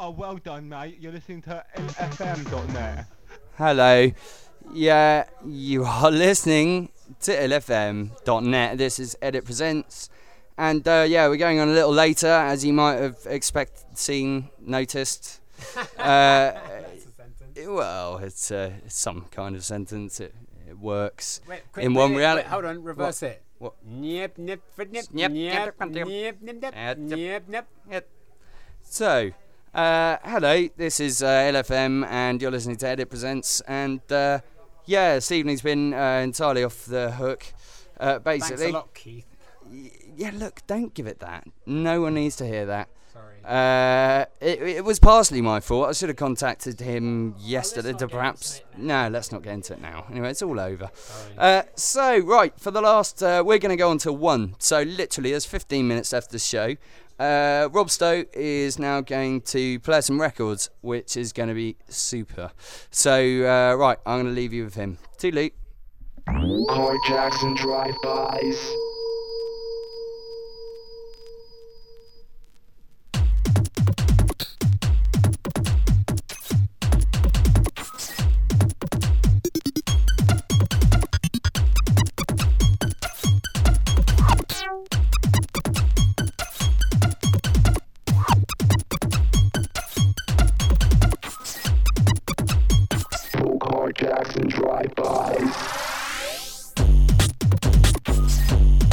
Oh, well done, mate. You're listening to LFM.net. Hello. Yeah, you are listening to LFM.net. This is Edit Presents. And we're going on a little later, as you might have noticed. That's a sentence. Well, it's some kind of sentence. It works Wait, in one reality. Wait, hold on, reverse it. What? Nip, nip, nip, Nip, nip, nip, nip, nip, nip, nip, nip, nip. So, hello, this is LFM, and you're listening to Edit Presents. And this evening's been entirely off the hook. Basically. Thanks a lot, Keith. Yeah, look, don't give it that. No one needs to hear that. Sorry. It was partially my fault. I should have contacted him yesterday to perhaps... No, let's not get into it now. Anyway, it's all over. Right, for the last... we're going to go on to 1. So, literally, there's 15 minutes left of the show. Rob Stowe is now going to play some records, which is going to be super. So, right, I'm going to leave you with him. Toodaloo. Carjacks and drive-bys. Carjacks and drive-bys.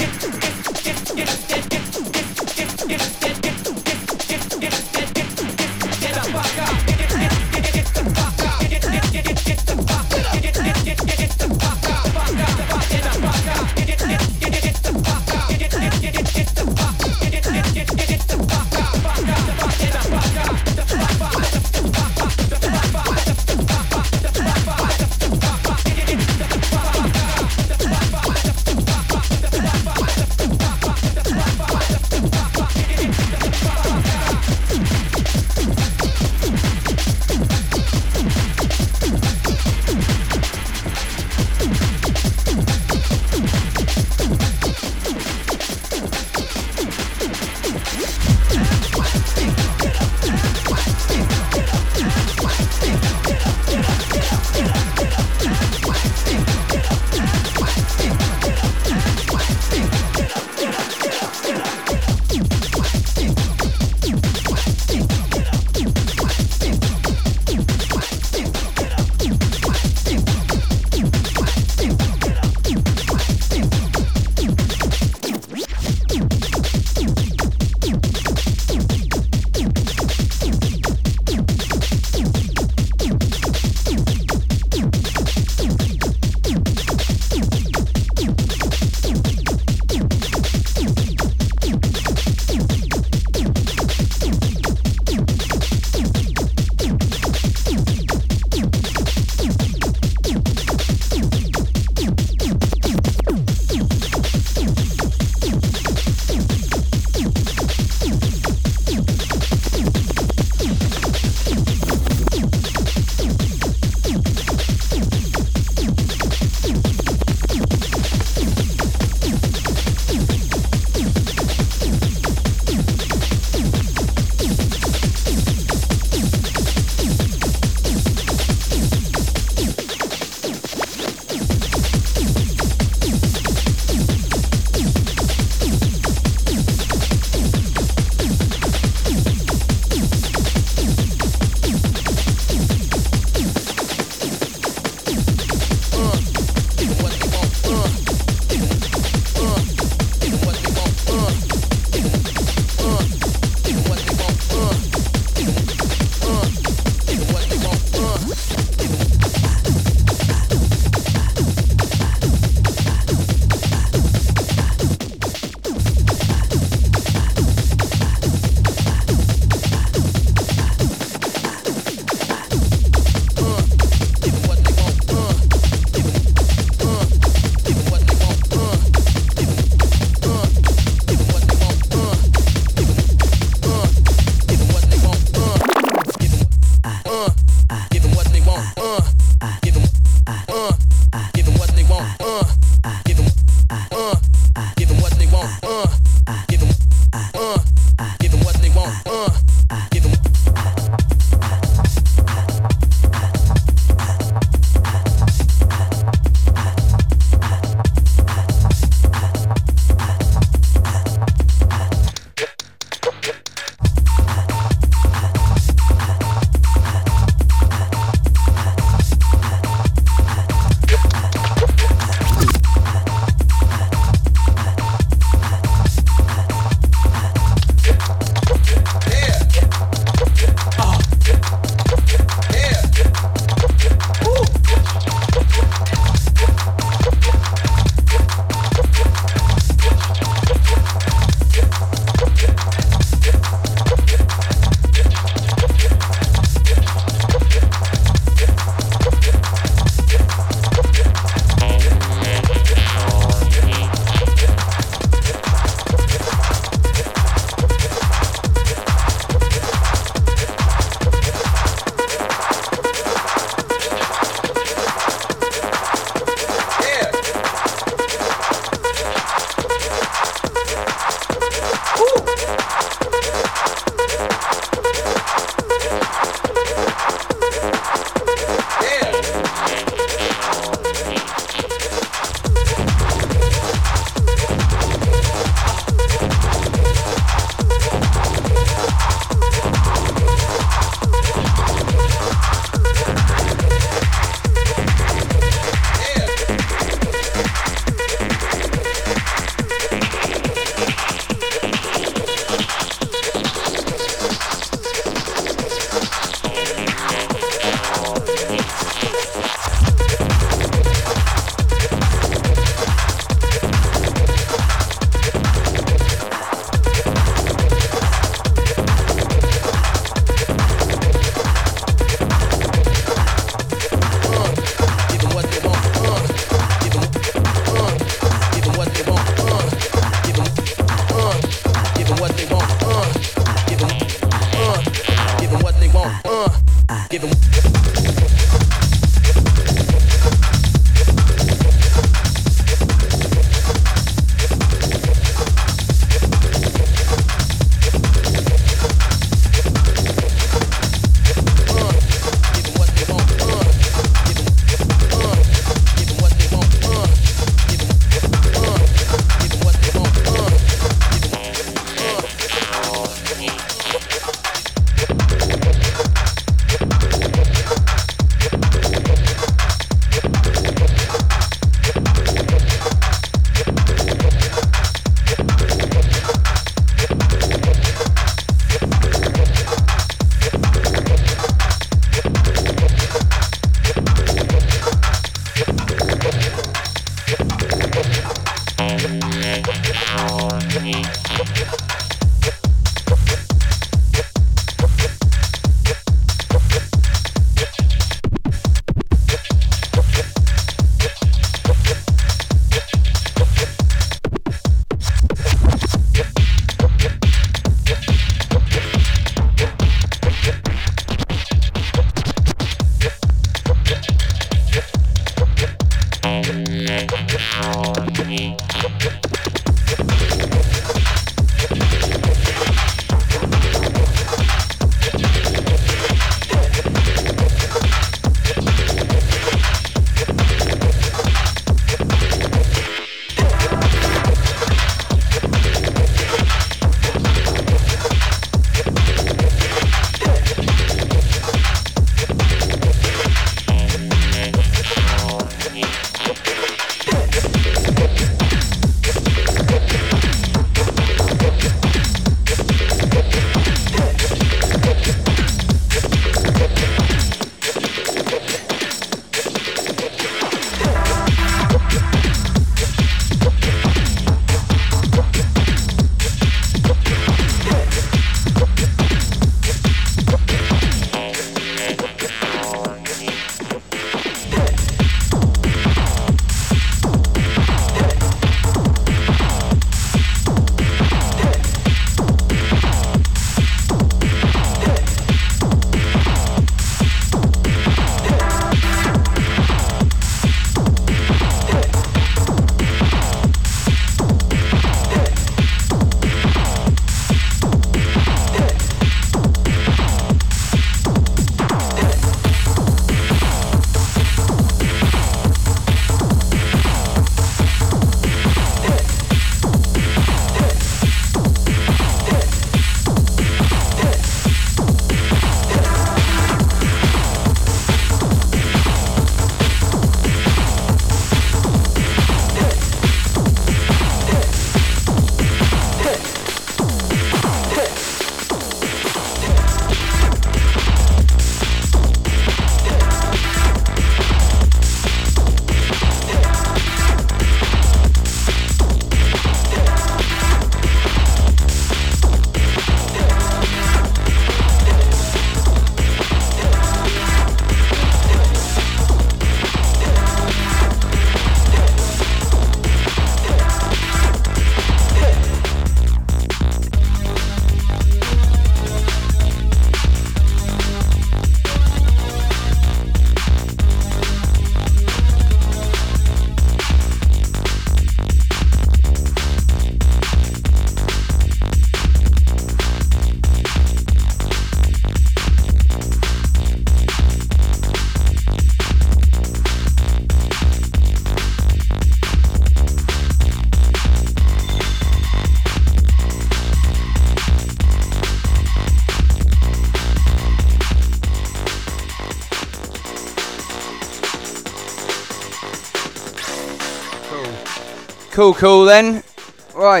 Cool then. Right.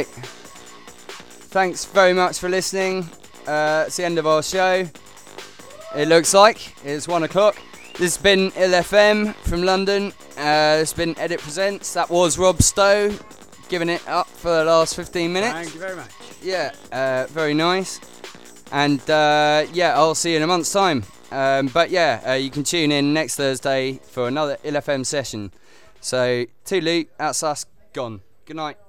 Thanks very much for listening. It's the end of our show. It looks like it's 1 o'clock. This has been ILFM from London. It's been Edit Presents. That was Rob Stowe giving it up for the last 15 minutes. Thank you very much. Yeah, very nice. And yeah, I'll see you in a month's time. But yeah, you can tune in next Thursday for another ILFM session. So, toodaloo, that's us, gone. Good night.